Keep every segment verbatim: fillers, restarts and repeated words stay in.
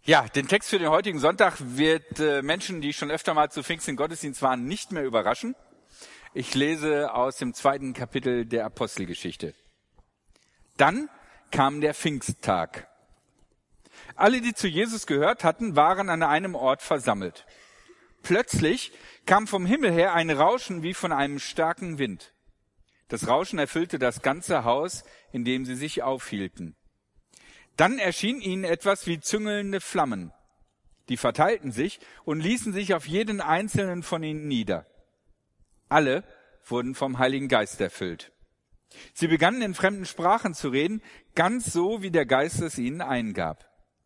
Ja, den Text für den heutigen Sonntag wird äh, Menschen, die schon öfter mal zu Pfingsten Gottesdienst waren, nicht mehr überraschen. Ich lese aus dem zweiten Kapitel der Apostelgeschichte. Dann kam der Pfingsttag. Alle, die zu Jesus gehört hatten, waren an einem Ort versammelt. Plötzlich kam vom Himmel her ein Rauschen wie von einem starken Wind. Das Rauschen erfüllte das ganze Haus, in dem sie sich aufhielten. Dann erschien ihnen etwas wie züngelnde Flammen. Die verteilten sich und ließen sich auf jeden einzelnen von ihnen nieder. Alle wurden vom Heiligen Geist erfüllt. Sie begannen in fremden Sprachen zu reden, ganz so, wie der Geist es ihnen eingab.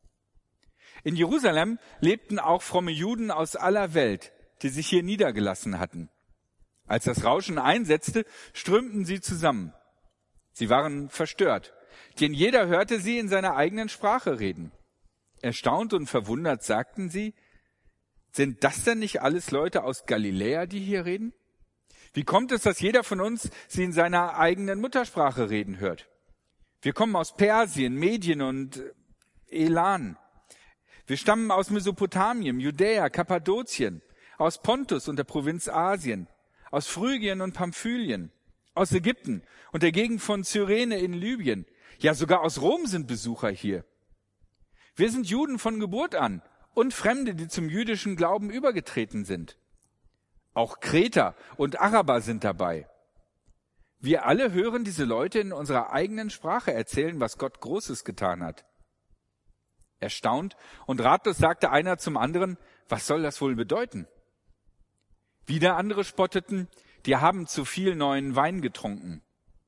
In Jerusalem lebten auch fromme Juden aus aller Welt, die sich hier niedergelassen hatten. Als das Rauschen einsetzte, strömten sie zusammen. Sie waren verstört, denn jeder hörte sie in seiner eigenen Sprache reden. Erstaunt und verwundert sagten sie, sind das denn nicht alles Leute aus Galiläa, die hier reden? Wie kommt es, dass jeder von uns sie in seiner eigenen Muttersprache reden hört? Wir kommen aus Persien, Medien und Elan. Wir stammen aus Mesopotamien, Judäa, Kappadokien, aus Pontus und der Provinz Asien, aus Phrygien und Pamphylien, aus Ägypten und der Gegend von Cyrene in Libyen. Ja, sogar aus Rom sind Besucher hier. Wir sind Juden von Geburt an und Fremde, die zum jüdischen Glauben übergetreten sind. Auch Kreter und Araber sind dabei. Wir alle hören diese Leute in unserer eigenen Sprache erzählen, was Gott Großes getan hat. Erstaunt und ratlos sagte einer zum anderen, was soll das wohl bedeuten? Wieder andere spotteten, die haben zu viel neuen Wein getrunken.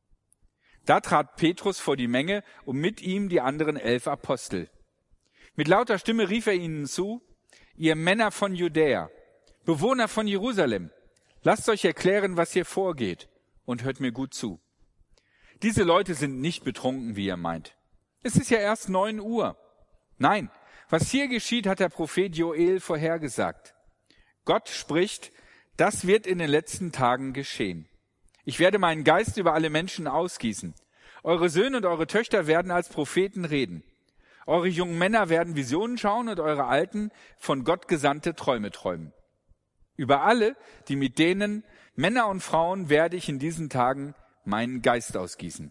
Da trat Petrus vor die Menge und mit ihm die anderen elf Apostel. Mit lauter Stimme rief er ihnen zu, ihr Männer von Judäa, Bewohner von Jerusalem, lasst euch erklären, was hier vorgeht, und hört mir gut zu. Diese Leute sind nicht betrunken, wie ihr meint. Es ist ja erst neun Uhr. Nein, was hier geschieht, hat der Prophet Joel vorhergesagt. Gott spricht, das wird in den letzten Tagen geschehen. Ich werde meinen Geist über alle Menschen ausgießen. Eure Söhne und eure Töchter werden als Propheten reden. Eure jungen Männer werden Visionen schauen und eure Alten von Gott gesandte Träume träumen. Über alle, die mit denen, Männer und Frauen, werde ich in diesen Tagen meinen Geist ausgießen.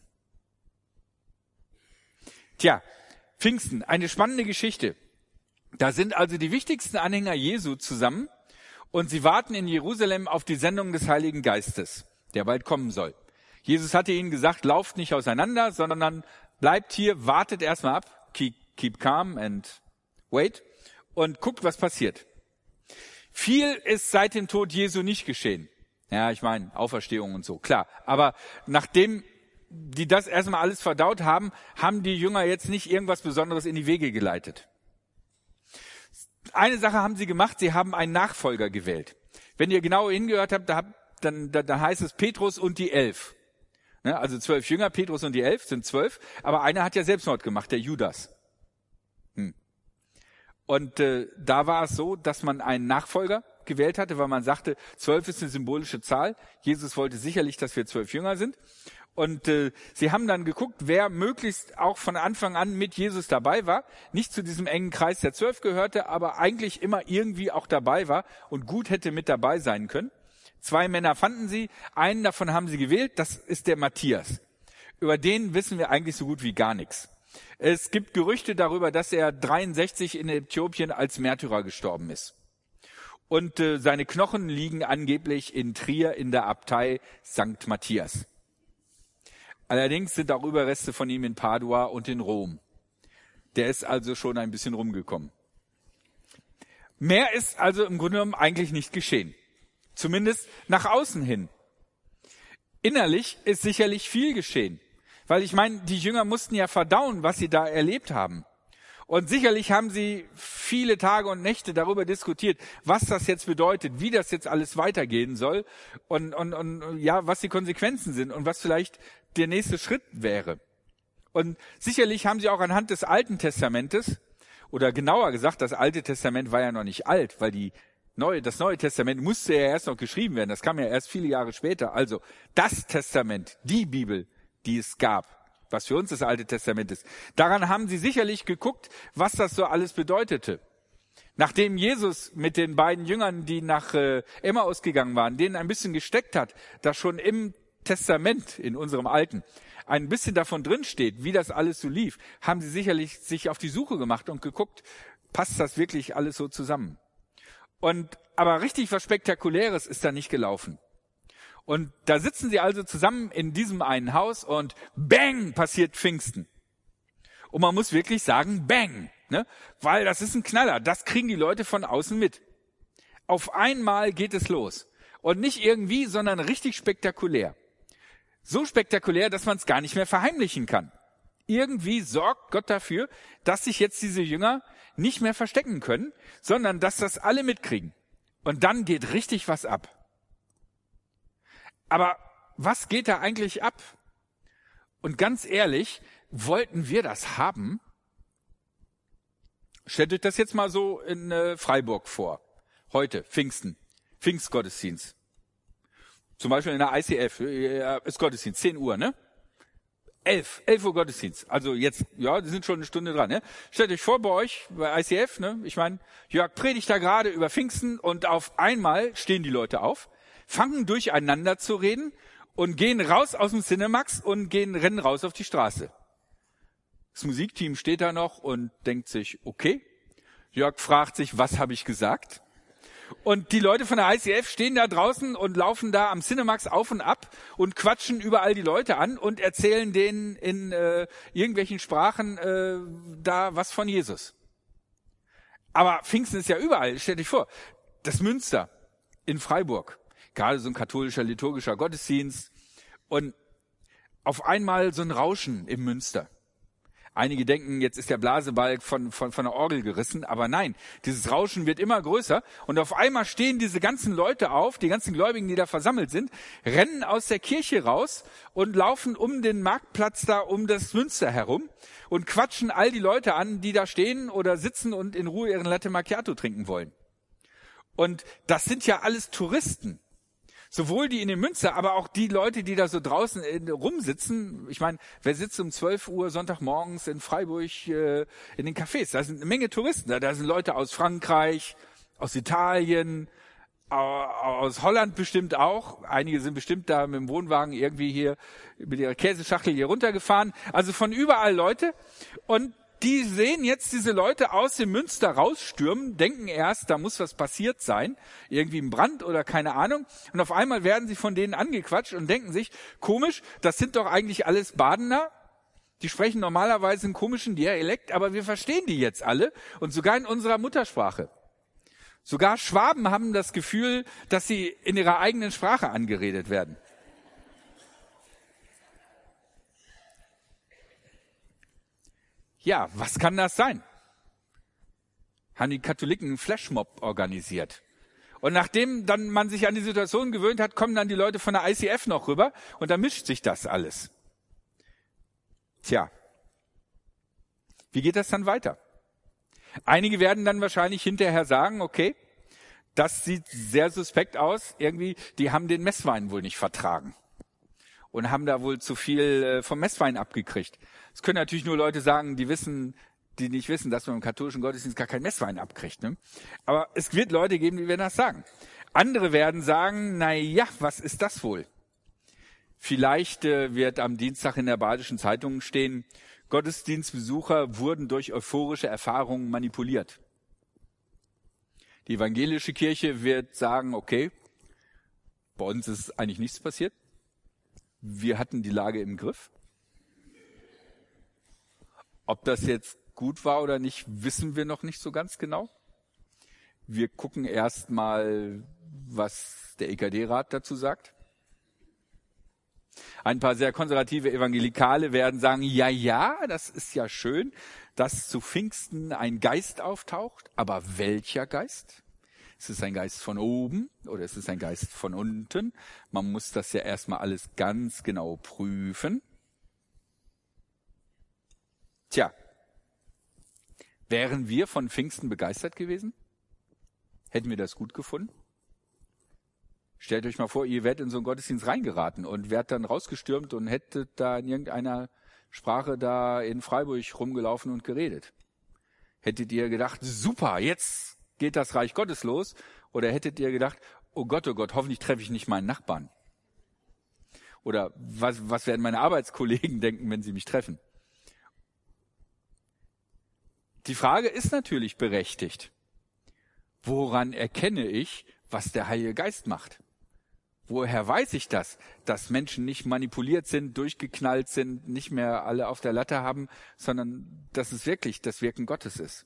Tja, Pfingsten, eine spannende Geschichte. Da sind also die wichtigsten Anhänger Jesu zusammen und sie warten in Jerusalem auf die Sendung des Heiligen Geistes, der bald kommen soll. Jesus hatte ihnen gesagt, lauft nicht auseinander, sondern bleibt hier, wartet erstmal ab, keep, keep calm and wait und guckt, was passiert. Viel ist seit dem Tod Jesu nicht geschehen. Ja, ich meine, Auferstehung und so, klar. Aber nachdem die das erstmal alles verdaut haben, haben die Jünger jetzt nicht irgendwas Besonderes in die Wege geleitet. Eine Sache haben sie gemacht, sie haben einen Nachfolger gewählt. Wenn ihr genau hingehört habt, da, dann, da, da heißt es Petrus und die Elf. Ne, also zwölf Jünger, Petrus und die Elf sind zwölf, aber einer hat ja Selbstmord gemacht, der Judas. Hm. Und äh, da war es so, dass man einen Nachfolger gewählt hatte, weil man sagte, zwölf ist eine symbolische Zahl. Jesus wollte sicherlich, dass wir zwölf Jünger sind. Und äh, sie haben dann geguckt, wer möglichst auch von Anfang an mit Jesus dabei war, nicht zu diesem engen Kreis der Zwölf gehörte, aber eigentlich immer irgendwie auch dabei war und gut hätte mit dabei sein können. Zwei Männer fanden sie, einen davon haben sie gewählt, das ist der Matthias. Über den wissen wir eigentlich so gut wie gar nichts. Es gibt Gerüchte darüber, dass er dreiundsechzig in Äthiopien als Märtyrer gestorben ist. Und äh, seine Knochen liegen angeblich in Trier in der Abtei Sankt Matthias. Allerdings sind auch Überreste von ihm in Padua und in Rom. Der ist also schon ein bisschen rumgekommen. Mehr ist also im Grunde genommen eigentlich nicht geschehen. Zumindest nach außen hin. Innerlich ist sicherlich viel geschehen. Weil ich meine, die Jünger mussten ja verdauen, was sie da erlebt haben. Und sicherlich haben sie viele Tage und Nächte darüber diskutiert, was das jetzt bedeutet, wie das jetzt alles weitergehen soll und, und, und ja, was die Konsequenzen sind und was vielleicht der nächste Schritt wäre. Und sicherlich haben sie auch anhand des Alten Testamentes, oder genauer gesagt, das Alte Testament war ja noch nicht alt, weil die neue, das Neue Testament musste ja erst noch geschrieben werden, das kam ja erst viele Jahre später. Also das Testament, die Bibel, die es gab, was für uns das Alte Testament ist. Daran haben sie sicherlich geguckt, was das so alles bedeutete. Nachdem Jesus mit den beiden Jüngern, die nach äh, Emmaus gegangen waren, denen ein bisschen gesteckt hat, dass schon im Testament, in unserem Alten, ein bisschen davon drin steht, wie das alles so lief, haben sie sicherlich sich auf die Suche gemacht und geguckt, passt das wirklich alles so zusammen? Und aber richtig was Spektakuläres ist da nicht gelaufen. Und da sitzen sie also zusammen in diesem einen Haus und bang, passiert Pfingsten. Und man muss wirklich sagen, bang. Ne? Weil das ist ein Knaller, das kriegen die Leute von außen mit. Auf einmal geht es los. Und nicht irgendwie, sondern richtig spektakulär. So spektakulär, dass man es gar nicht mehr verheimlichen kann. Irgendwie sorgt Gott dafür, dass sich jetzt diese Jünger nicht mehr verstecken können, sondern dass das alle mitkriegen. Und dann geht richtig was ab. Aber was geht da eigentlich ab? Und ganz ehrlich, wollten wir das haben? Stellt euch das jetzt mal so in äh, Freiburg vor. Heute, Pfingsten, Pfingstgottesdienst. Zum Beispiel in der I C F, äh, ist Gottesdienst, zehn Uhr, ne? elf, elf Uhr Gottesdienst. Also jetzt, ja, die sind schon eine Stunde dran, ne? Stellt euch vor bei euch, bei I C F, ne? Ich meine, Jörg predigt da gerade über Pfingsten und auf einmal stehen die Leute auf, fangen durcheinander zu reden und gehen raus aus dem Cinemax und gehen, rennen raus auf die Straße. Das Musikteam steht da noch und denkt sich, okay. Jörg fragt sich, was habe ich gesagt? Und die Leute von der I C F stehen da draußen und laufen da am Cinemax auf und ab und quatschen überall die Leute an und erzählen denen in äh, irgendwelchen Sprachen äh, da was von Jesus. Aber Pfingsten ist ja überall. Stell dich vor, das Münster in Freiburg, gerade so ein katholischer liturgischer Gottesdienst und auf einmal so ein Rauschen im Münster. Einige denken, jetzt ist der Blasebalg von, von, von der Orgel gerissen, aber nein, dieses Rauschen wird immer größer und auf einmal stehen diese ganzen Leute auf, die ganzen Gläubigen, die da versammelt sind, rennen aus der Kirche raus und laufen um den Marktplatz da, um das Münster herum und quatschen all die Leute an, die da stehen oder sitzen und in Ruhe ihren Latte Macchiato trinken wollen. Und das sind ja alles Touristen. Sowohl die in dem Münster, aber auch die Leute, die da so draußen in, rumsitzen. Ich meine, wer sitzt um zwölf Uhr Sonntagmorgens in Freiburg äh, in den Cafés? Da sind eine Menge Touristen. Da, da sind Leute aus Frankreich, aus Italien, aus Holland bestimmt auch. Einige sind bestimmt da mit dem Wohnwagen irgendwie hier mit ihrer Käseschachtel hier runtergefahren. Also von überall Leute. Und die sehen jetzt diese Leute aus dem Münster rausstürmen, denken erst, da muss was passiert sein, irgendwie ein Brand oder keine Ahnung. Und auf einmal werden sie von denen angequatscht und denken sich, komisch, das sind doch eigentlich alles Badener. Die sprechen normalerweise einen komischen Dialekt, aber wir verstehen die jetzt alle und sogar in unserer Muttersprache. Sogar Schwaben haben das Gefühl, dass sie in ihrer eigenen Sprache angeredet werden. Ja, was kann das sein? Haben die Katholiken einen Flashmob organisiert. Und nachdem dann man sich an die Situation gewöhnt hat, kommen dann die Leute von der I C F noch rüber und dann mischt sich das alles. Tja, wie geht das dann weiter? Einige werden dann wahrscheinlich hinterher sagen, okay, das sieht sehr suspekt aus. Irgendwie, die haben den Messwein wohl nicht vertragen und haben da wohl zu viel vom Messwein abgekriegt. Es können natürlich nur Leute sagen, die wissen, die nicht wissen, dass man im katholischen Gottesdienst gar keinen Messwein abkriegt. Ne? Aber es wird Leute geben, die werden das sagen. Andere werden sagen, na ja, was ist das wohl? Vielleicht äh, wird am Dienstag in der Badischen Zeitung stehen, Gottesdienstbesucher wurden durch euphorische Erfahrungen manipuliert. Die evangelische Kirche wird sagen, okay, bei uns ist eigentlich nichts passiert. Wir hatten die Lage im Griff. Ob das jetzt gut war oder nicht, wissen wir noch nicht so ganz genau. Wir gucken erst mal, was der E K D-Rat dazu sagt. Ein paar sehr konservative Evangelikale werden sagen, ja, ja, das ist ja schön, dass zu Pfingsten ein Geist auftaucht. Aber welcher Geist? Ist es ein Geist von oben oder ist es ein Geist von unten? Man muss das ja erstmal alles ganz genau prüfen. Tja, wären wir von Pfingsten begeistert gewesen? Hätten wir das gut gefunden? Stellt euch mal vor, ihr wärt in so einen Gottesdienst reingeraten und wärt dann rausgestürmt und hättet da in irgendeiner Sprache da in Freiburg rumgelaufen und geredet. Hättet ihr gedacht, super, jetzt geht das Reich Gottes los? Oder hättet ihr gedacht, oh Gott, oh Gott, hoffentlich treffe ich nicht meinen Nachbarn? Oder was, was werden meine Arbeitskollegen denken, wenn sie mich treffen? Die Frage ist natürlich berechtigt. Woran erkenne ich, was der Heilige Geist macht? Woher weiß ich das, dass Menschen nicht manipuliert sind, durchgeknallt sind, nicht mehr alle auf der Latte haben, sondern dass es wirklich das Wirken Gottes ist?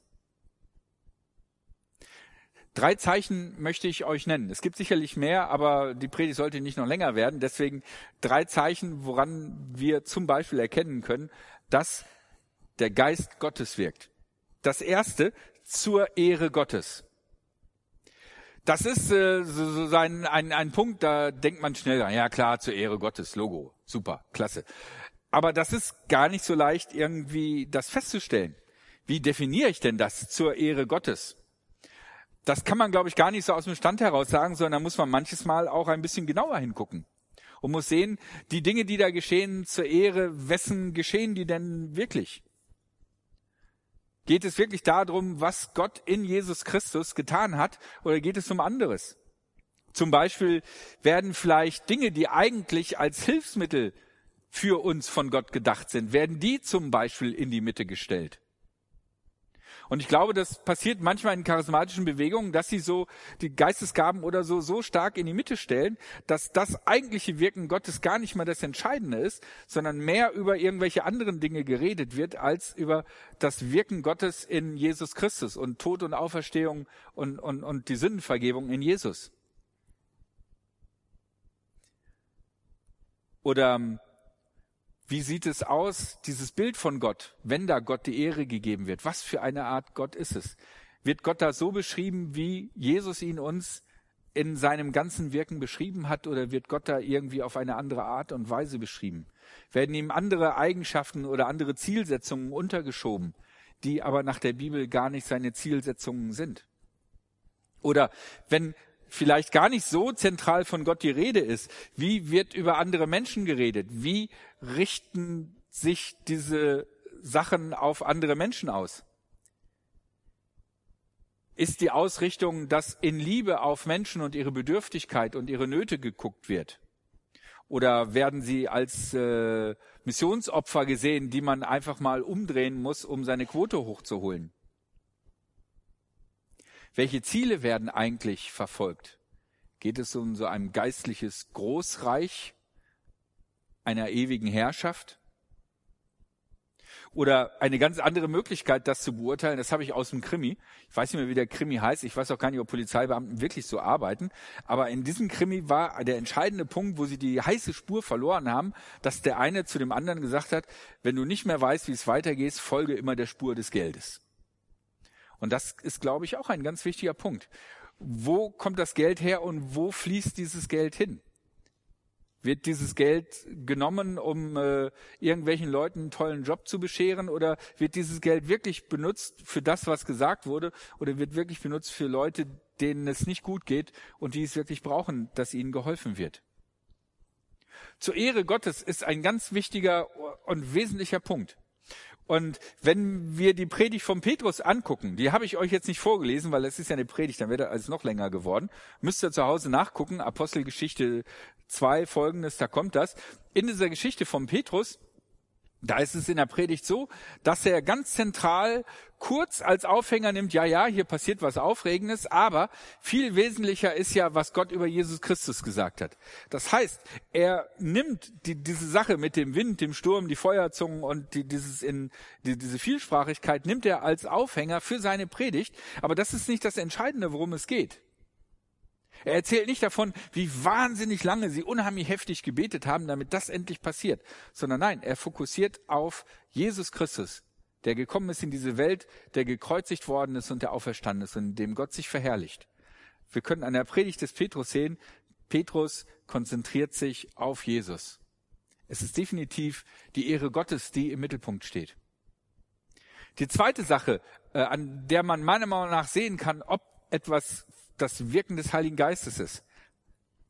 Drei Zeichen möchte ich euch nennen. Es gibt sicherlich mehr, aber die Predigt sollte nicht noch länger werden. Deswegen drei Zeichen, woran wir zum Beispiel erkennen können, dass der Geist Gottes wirkt. Das erste, zur Ehre Gottes. Das ist äh, so, so ein, ein, ein Punkt, da denkt man schnell dran, ja klar, zur Ehre Gottes, Logo, super, klasse. Aber das ist gar nicht so leicht, irgendwie das festzustellen. Wie definiere ich denn das, zur Ehre Gottes? Das kann man, glaube ich, gar nicht so aus dem Stand heraus sagen, sondern da muss man manches Mal auch ein bisschen genauer hingucken. Und muss sehen, die Dinge, die da geschehen, zur Ehre, wessen geschehen die denn wirklich? Geht es wirklich darum, was Gott in Jesus Christus getan hat, oder geht es um anderes? Zum Beispiel werden vielleicht Dinge, die eigentlich als Hilfsmittel für uns von Gott gedacht sind, werden die zum Beispiel in die Mitte gestellt. Und ich glaube, das passiert manchmal in charismatischen Bewegungen, dass sie so die Geistesgaben oder so so stark in die Mitte stellen, dass das eigentliche Wirken Gottes gar nicht mehr das Entscheidende ist, sondern mehr über irgendwelche anderen Dinge geredet wird, als über das Wirken Gottes in Jesus Christus und Tod und Auferstehung und, und, und die Sündenvergebung in Jesus. Oder wie sieht es aus, dieses Bild von Gott, wenn da Gott die Ehre gegeben wird? Was für eine Art Gott ist es? Wird Gott da so beschrieben, wie Jesus ihn uns in seinem ganzen Wirken beschrieben hat, oder wird Gott da irgendwie auf eine andere Art und Weise beschrieben? Werden ihm andere Eigenschaften oder andere Zielsetzungen untergeschoben, die aber nach der Bibel gar nicht seine Zielsetzungen sind? Oder wenn vielleicht gar nicht so zentral von Gott die Rede ist, wie wird über andere Menschen geredet? Wie richten sich diese Sachen auf andere Menschen aus? Ist die Ausrichtung, dass in Liebe auf Menschen und ihre Bedürftigkeit und ihre Nöte geguckt wird? Oder werden sie als äh, Missionsopfer gesehen, die man einfach mal umdrehen muss, um seine Quote hochzuholen? Welche Ziele werden eigentlich verfolgt? Geht es um so ein geistliches Großreich einer ewigen Herrschaft? Oder eine ganz andere Möglichkeit, das zu beurteilen, das habe ich aus dem Krimi. Ich weiß nicht mehr, wie der Krimi heißt. Ich weiß auch gar nicht, ob Polizeibeamten wirklich so arbeiten. Aber in diesem Krimi war der entscheidende Punkt, wo sie die heiße Spur verloren haben, dass der eine zu dem anderen gesagt hat, wenn du nicht mehr weißt, wie es weitergeht, folge immer der Spur des Geldes. Und das ist, glaube ich, auch ein ganz wichtiger Punkt. Wo kommt das Geld her und wo fließt dieses Geld hin? Wird dieses Geld genommen, um äh, irgendwelchen Leuten einen tollen Job zu bescheren, oder wird dieses Geld wirklich benutzt für das, was gesagt wurde, oder wird wirklich benutzt für Leute, denen es nicht gut geht und die es wirklich brauchen, dass ihnen geholfen wird? Zur Ehre Gottes ist ein ganz wichtiger und wesentlicher Punkt. Und wenn wir die Predigt von Petrus angucken, die habe ich euch jetzt nicht vorgelesen, weil es ist ja eine Predigt, dann wäre das alles noch länger geworden. Müsst ihr zu Hause nachgucken, Apostelgeschichte zwei, folgendes, da kommt das. In dieser Geschichte von Petrus, da ist es in der Predigt so, dass er ganz zentral kurz als Aufhänger nimmt, ja, ja, hier passiert was Aufregendes, aber viel wesentlicher ist ja, was Gott über Jesus Christus gesagt hat. Das heißt, er nimmt die, diese Sache mit dem Wind, dem Sturm, die Feuerzungen und die, dieses in, die, diese Vielsprachigkeit nimmt er als Aufhänger für seine Predigt, aber das ist nicht das Entscheidende, worum es geht. Er erzählt nicht davon, wie wahnsinnig lange sie unheimlich heftig gebetet haben, damit das endlich passiert, sondern nein, er fokussiert auf Jesus Christus, der gekommen ist in diese Welt, der gekreuzigt worden ist und der auferstanden ist und in dem Gott sich verherrlicht. Wir können an der Predigt des Petrus sehen, Petrus konzentriert sich auf Jesus. Es ist definitiv die Ehre Gottes, die im Mittelpunkt steht. Die zweite Sache, äh, an der man meiner Meinung nach sehen kann, ob etwas das Wirken des Heiligen Geistes ist.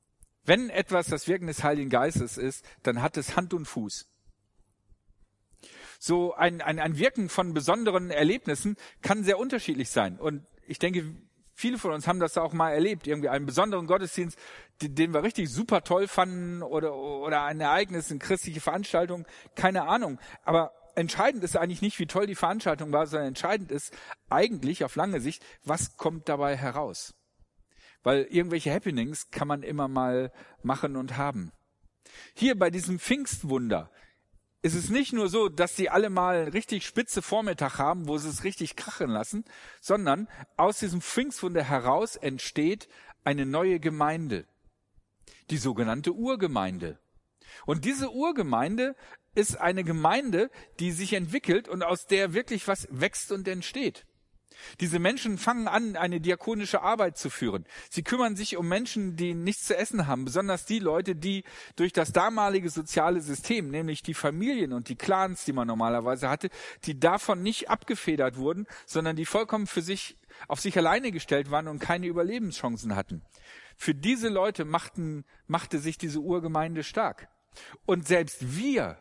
Wenn etwas das Wirken des Heiligen Geistes ist, dann hat es Hand und Fuß. So ein, ein, ein Wirken von besonderen Erlebnissen kann sehr unterschiedlich sein. Und ich denke, viele von uns haben das auch mal erlebt. Irgendwie einen besonderen Gottesdienst, den, den wir richtig super toll fanden oder, oder ein Ereignis, eine christliche Veranstaltung, keine Ahnung. Aber entscheidend ist eigentlich nicht, wie toll die Veranstaltung war, sondern entscheidend ist eigentlich auf lange Sicht, was kommt dabei heraus. Weil irgendwelche Happenings kann man immer mal machen und haben. Hier bei diesem Pfingstwunder ist es nicht nur so, dass sie alle mal einen richtig spitze Vormittag haben, wo sie es richtig krachen lassen, sondern aus diesem Pfingstwunder heraus entsteht eine neue Gemeinde, die sogenannte Urgemeinde. Und diese Urgemeinde ist eine Gemeinde, die sich entwickelt und aus der wirklich was wächst und entsteht. Diese Menschen fangen an, eine diakonische Arbeit zu führen. Sie kümmern sich um Menschen, die nichts zu essen haben, besonders die Leute, die durch das damalige soziale System, nämlich die Familien und die Clans, die man normalerweise hatte, die davon nicht abgefedert wurden, sondern die vollkommen für sich, auf sich alleine gestellt waren und keine Überlebenschancen hatten. Für diese Leute machten, machte sich diese Urgemeinde stark. Und selbst wir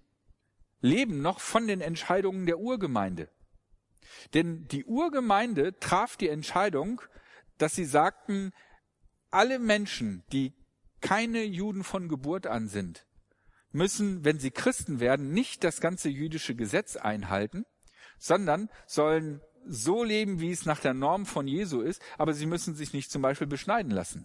leben noch von den Entscheidungen der Urgemeinde. Denn die Urgemeinde traf die Entscheidung, dass sie sagten, alle Menschen, die keine Juden von Geburt an sind, müssen, wenn sie Christen werden, nicht das ganze jüdische Gesetz einhalten, sondern sollen so leben, wie es nach der Norm von Jesu ist, aber sie müssen sich nicht zum Beispiel beschneiden lassen.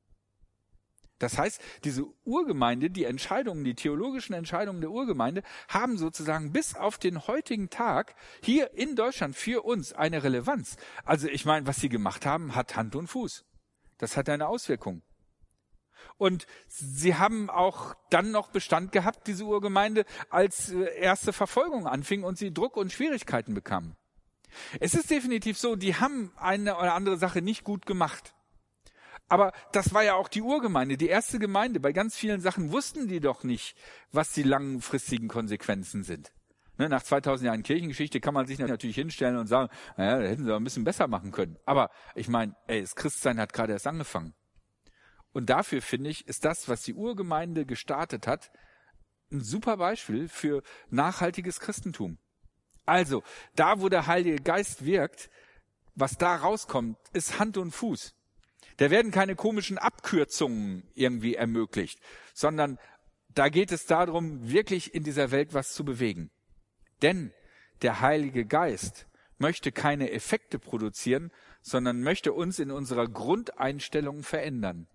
Das heißt, diese Urgemeinde, die Entscheidungen, die theologischen Entscheidungen der Urgemeinde haben sozusagen bis auf den heutigen Tag hier in Deutschland für uns eine Relevanz. Also ich meine, was sie gemacht haben, hat Hand und Fuß. Das hat eine Auswirkung. Und sie haben auch dann noch Bestand gehabt, diese Urgemeinde, als erste Verfolgung anfing und sie Druck und Schwierigkeiten bekamen. Es ist definitiv so, die haben eine oder andere Sache nicht gut gemacht. Aber das war ja auch die Urgemeinde, die erste Gemeinde. Bei ganz vielen Sachen wussten die doch nicht, was die langfristigen Konsequenzen sind. Ne, nach zweitausend Jahren Kirchengeschichte kann man sich natürlich hinstellen und sagen, naja, da hätten sie aber ein bisschen besser machen können. Aber ich meine, ey, das Christsein hat gerade erst angefangen. Und dafür, finde ich, ist das, was die Urgemeinde gestartet hat, ein super Beispiel für nachhaltiges Christentum. Also, da wo der Heilige Geist wirkt, was da rauskommt, ist Hand und Fuß. Da werden keine komischen Abkürzungen irgendwie ermöglicht, sondern da geht es darum, wirklich in dieser Welt was zu bewegen. Denn der Heilige Geist möchte keine Effekte produzieren, sondern möchte uns in unserer Grundeinstellung verändern.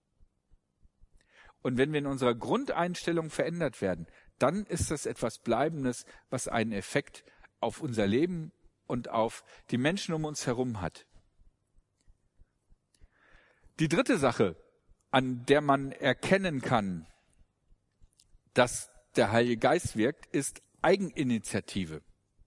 Und wenn wir in unserer Grundeinstellung verändert werden, dann ist das etwas Bleibendes, was einen Effekt auf unser Leben und auf die Menschen um uns herum hat. Die dritte Sache, an der man erkennen kann, dass der Heilige Geist wirkt, ist Eigeninitiative.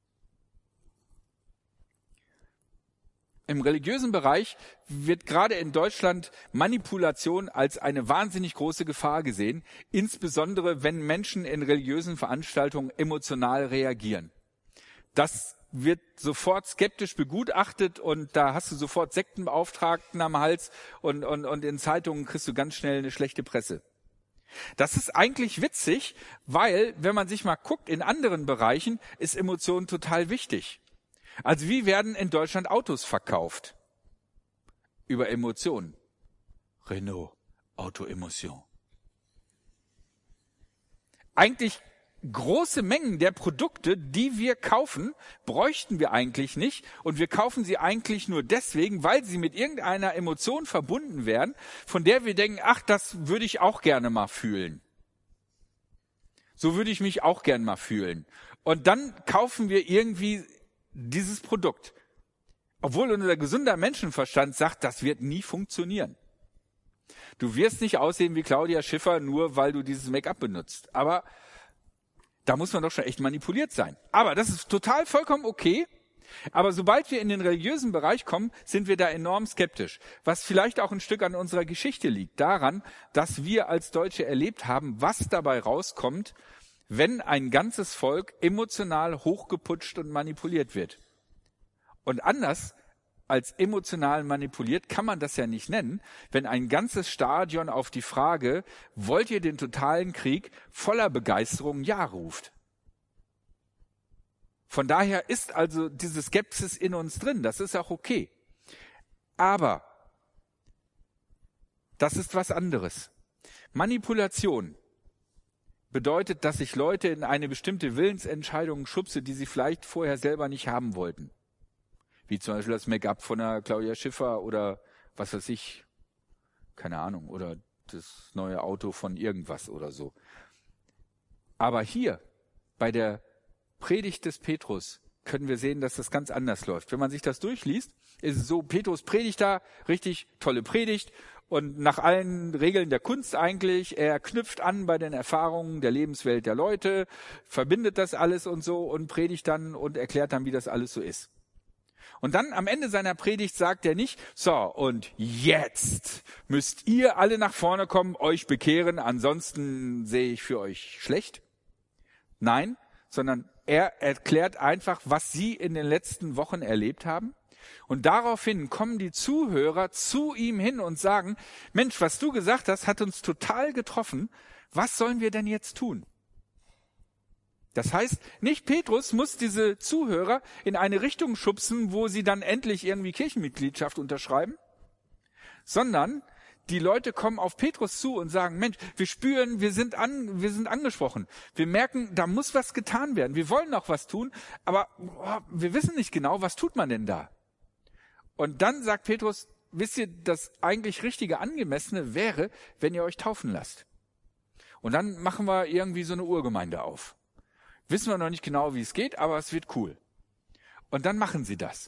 Im religiösen Bereich wird gerade in Deutschland Manipulation als eine wahnsinnig große Gefahr gesehen, insbesondere wenn Menschen in religiösen Veranstaltungen emotional reagieren. Das wird sofort skeptisch begutachtet und da hast du sofort Sektenbeauftragten am Hals und, und, und in Zeitungen kriegst du ganz schnell eine schlechte Presse. Das ist eigentlich witzig, weil, wenn man sich mal guckt, in anderen Bereichen ist Emotion total wichtig. Also wie werden in Deutschland Autos verkauft? Über Emotionen. Renault, Auto-Emotion. Eigentlich große Mengen der Produkte, die wir kaufen, bräuchten wir eigentlich nicht. Und wir kaufen sie eigentlich nur deswegen, weil sie mit irgendeiner Emotion verbunden werden, von der wir denken, ach, das würde ich auch gerne mal fühlen. So würde ich mich auch gerne mal fühlen. Und dann kaufen wir irgendwie dieses Produkt. Obwohl unser gesunder Menschenverstand sagt, das wird nie funktionieren. Du wirst nicht aussehen wie Claudia Schiffer, nur weil du dieses Make-up benutzt. Aber da muss man doch schon echt manipuliert sein. Aber das ist total vollkommen okay. Aber sobald wir in den religiösen Bereich kommen, sind wir da enorm skeptisch. Was vielleicht auch ein Stück an unserer Geschichte liegt. Daran, dass wir als Deutsche erlebt haben, was dabei rauskommt, wenn ein ganzes Volk emotional hochgeputscht und manipuliert wird. Und anders als emotional manipuliert kann man das ja nicht nennen, wenn ein ganzes Stadion auf die Frage, wollt ihr den totalen Krieg, voller Begeisterung Ja ruft. Von daher ist also diese Skepsis in uns drin. Das ist auch okay. Aber das ist was anderes. Manipulation bedeutet, dass ich Leute in eine bestimmte Willensentscheidung schubse, die sie vielleicht vorher selber nicht haben wollten. Wie zum Beispiel das Make-up von der Claudia Schiffer oder was weiß ich, keine Ahnung, oder das neue Auto von irgendwas oder so. Aber hier, bei der Predigt des Petrus, können wir sehen, dass das ganz anders läuft. Wenn man sich das durchliest, ist es so, Petrus predigt da, richtig tolle Predigt und nach allen Regeln der Kunst eigentlich. Er knüpft an bei den Erfahrungen der Lebenswelt der Leute, verbindet das alles und so und predigt dann und erklärt dann, wie das alles so ist. Und dann am Ende seiner Predigt sagt er nicht, so und jetzt müsst ihr alle nach vorne kommen, euch bekehren, ansonsten sehe ich für euch schlecht. Nein, sondern er erklärt einfach, was sie in den letzten Wochen erlebt haben. Und daraufhin kommen die Zuhörer zu ihm hin und sagen, Mensch, was du gesagt hast, hat uns total getroffen. Was sollen wir denn jetzt tun? Das heißt, nicht Petrus muss diese Zuhörer in eine Richtung schubsen, wo sie dann endlich irgendwie Kirchenmitgliedschaft unterschreiben, sondern die Leute kommen auf Petrus zu und sagen, Mensch, wir spüren, wir sind an, wir sind angesprochen. Wir merken, da muss was getan werden. Wir wollen auch was tun, aber oh, wir wissen nicht genau, was tut man denn da? Und dann sagt Petrus, wisst ihr, das eigentlich richtige, angemessene wäre, wenn ihr euch taufen lasst. Und dann machen wir irgendwie so eine Urgemeinde auf. Wissen wir noch nicht genau, wie es geht, aber es wird cool. Und dann machen sie das.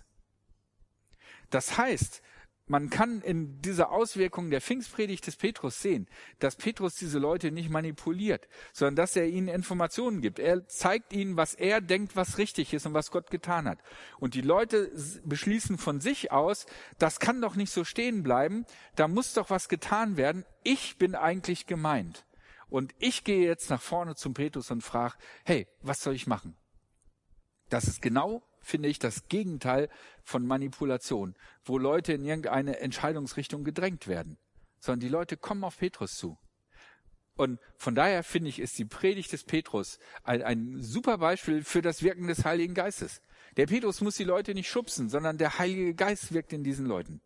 Das heißt, man kann in dieser Auswirkung der Pfingstpredigt des Petrus sehen, dass Petrus diese Leute nicht manipuliert, sondern dass er ihnen Informationen gibt. Er zeigt ihnen, was er denkt, was richtig ist und was Gott getan hat. Und die Leute beschließen von sich aus, das kann doch nicht so stehen bleiben, da muss doch was getan werden. Ich bin eigentlich gemeint. Und ich gehe jetzt nach vorne zum Petrus und frage, hey, was soll ich machen? Das ist genau, finde ich, das Gegenteil von Manipulation, wo Leute in irgendeine Entscheidungsrichtung gedrängt werden, sondern die Leute kommen auf Petrus zu. Und von daher finde ich, ist die Predigt des Petrus ein, ein super Beispiel für das Wirken des Heiligen Geistes. Der Petrus muss die Leute nicht schubsen, sondern der Heilige Geist wirkt in diesen Leuten.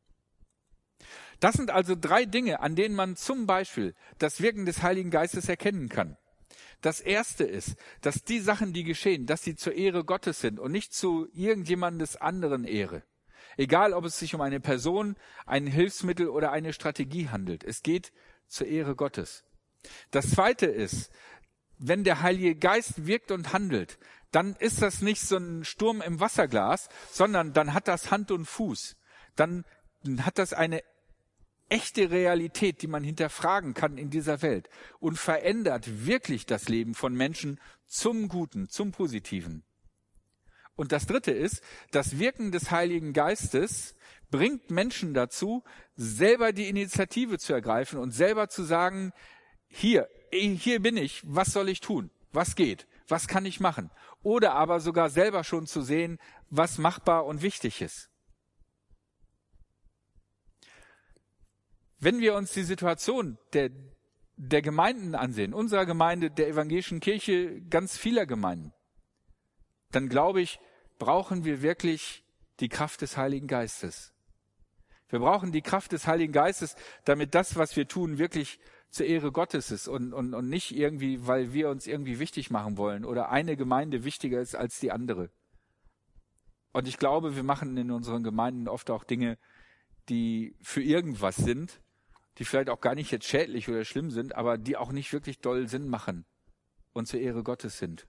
Das sind also drei Dinge, an denen man zum Beispiel das Wirken des Heiligen Geistes erkennen kann. Das erste ist, dass die Sachen, die geschehen, dass sie zur Ehre Gottes sind und nicht zu irgendjemandes anderen Ehre. Egal, ob es sich um eine Person, ein Hilfsmittel oder eine Strategie handelt. Es geht zur Ehre Gottes. Das zweite ist, wenn der Heilige Geist wirkt und handelt, dann ist das nicht so ein Sturm im Wasserglas, sondern dann hat das Hand und Fuß. Dann hat das eine echte Realität, die man hinterfragen kann in dieser Welt und verändert wirklich das Leben von Menschen zum Guten, zum Positiven. Und das Dritte ist, das Wirken des Heiligen Geistes bringt Menschen dazu, selber die Initiative zu ergreifen und selber zu sagen, hier, hier bin ich, was soll ich tun? Was geht? Was kann ich machen? Oder aber sogar selber schon zu sehen, was machbar und wichtig ist. Wenn wir uns die Situation der, der Gemeinden ansehen, unserer Gemeinde, der evangelischen Kirche, ganz vieler Gemeinden, dann glaube ich, brauchen wir wirklich die Kraft des Heiligen Geistes. Wir brauchen die Kraft des Heiligen Geistes, damit das, was wir tun, wirklich zur Ehre Gottes ist und, und, und nicht irgendwie, weil wir uns irgendwie wichtig machen wollen oder eine Gemeinde wichtiger ist als die andere. Und ich glaube, wir machen in unseren Gemeinden oft auch Dinge, die für irgendwas sind, die vielleicht auch gar nicht jetzt schädlich oder schlimm sind, aber die auch nicht wirklich doll Sinn machen und zur Ehre Gottes sind.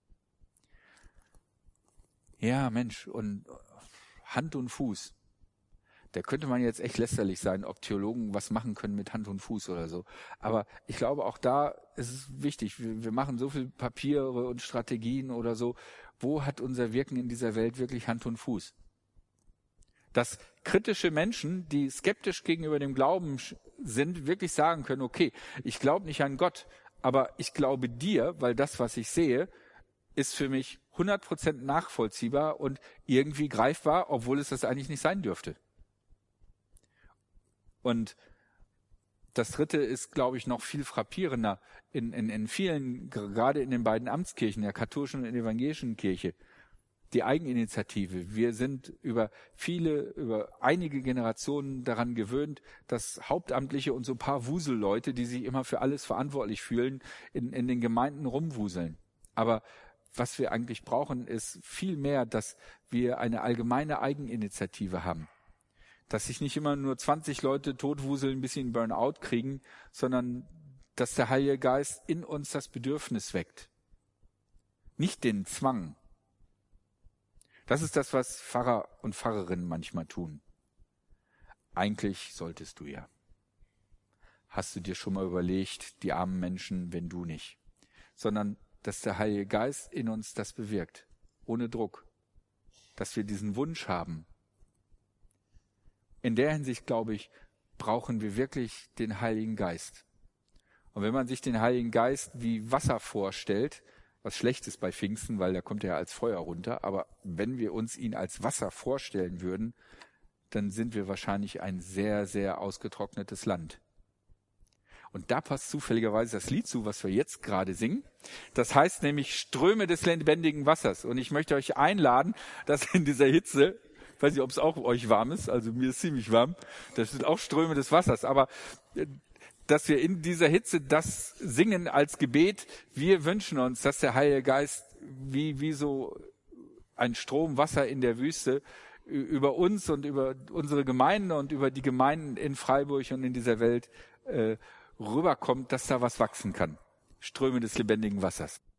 Ja, Mensch, und Hand und Fuß. Da könnte man jetzt echt lästerlich sein, ob Theologen was machen können mit Hand und Fuß oder so. Aber ich glaube, auch da ist es wichtig. Wir, wir machen so viel Papiere und Strategien oder so. Wo hat unser Wirken in dieser Welt wirklich Hand und Fuß? Dass kritische Menschen, die skeptisch gegenüber dem Glauben sind, wirklich sagen können, okay, ich glaube nicht an Gott, aber ich glaube dir, weil das, was ich sehe, ist für mich hundert Prozent nachvollziehbar und irgendwie greifbar, obwohl es das eigentlich nicht sein dürfte. Und das Dritte ist, glaube ich, noch viel frappierender. In, in, in vielen, gerade in den beiden Amtskirchen, der katholischen und der evangelischen Kirche, die Eigeninitiative. Wir sind über viele, über einige Generationen daran gewöhnt, dass Hauptamtliche und so ein paar Wuselleute, die sich immer für alles verantwortlich fühlen, in, in den Gemeinden rumwuseln. Aber was wir eigentlich brauchen, ist viel mehr, dass wir eine allgemeine Eigeninitiative haben. Dass sich nicht immer nur zwanzig Leute totwuseln, bis sie einen Burnout kriegen, sondern dass der Heilige Geist in uns das Bedürfnis weckt. Nicht den Zwang. Das ist das, was Pfarrer und Pfarrerinnen manchmal tun. Eigentlich solltest du ja. Hast du dir schon mal überlegt, die armen Menschen, wenn du nicht. Sondern, dass der Heilige Geist in uns das bewirkt. Ohne Druck. Dass wir diesen Wunsch haben. In der Hinsicht, glaube ich, brauchen wir wirklich den Heiligen Geist. Und wenn man sich den Heiligen Geist wie Wasser vorstellt, was schlecht ist bei Pfingsten, weil da kommt er ja als Feuer runter, aber wenn wir uns ihn als Wasser vorstellen würden, dann sind wir wahrscheinlich ein sehr, sehr ausgetrocknetes Land. Und da passt zufälligerweise das Lied zu, was wir jetzt gerade singen. Das heißt nämlich Ströme des lebendigen Wassers. Und ich möchte euch einladen, dass in dieser Hitze, ich weiß nicht, ob es auch euch warm ist, also mir ist ziemlich warm, das sind auch Ströme des Wassers, aber dass wir in dieser Hitze das singen als Gebet. Wir wünschen uns, dass der Heilige Geist wie, wie so ein Strom Wasser in der Wüste über uns und über unsere Gemeinden und über die Gemeinden in Freiburg und in dieser Welt äh, rüberkommt, dass da was wachsen kann. Ströme des lebendigen Wassers.